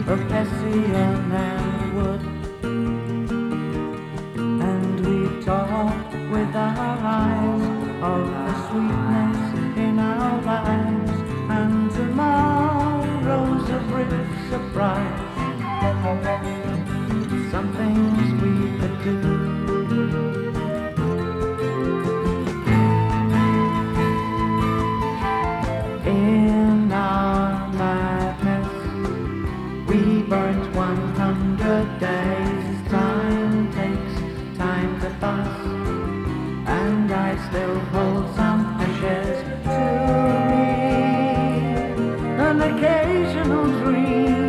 of Hessian and wood, and we talk with our eyes of the sweetness in our lives, and tomorrow's a brief surprise, some things we could do. In our madness we burnt 100 days. Time takes time to pass, and I still hold some ashes to me, an occasional dream.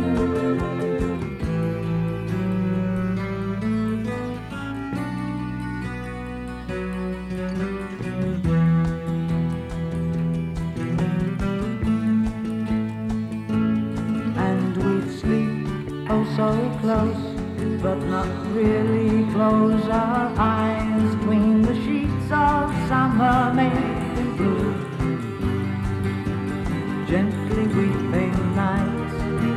And we'd sleep oh so close, but not really close our eyes between the sheets of summer making blue, gently weeping nights.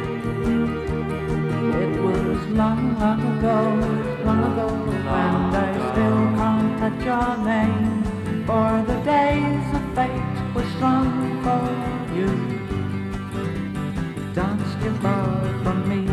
It was long ago, and I still can't touch your name, for the days of fate were strong for you. Danced your love from me.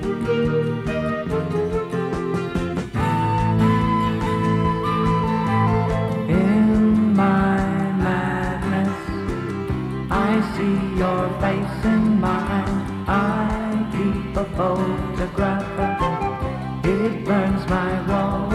In my madness I see your face in mine. I keep a photograph. It burns my wall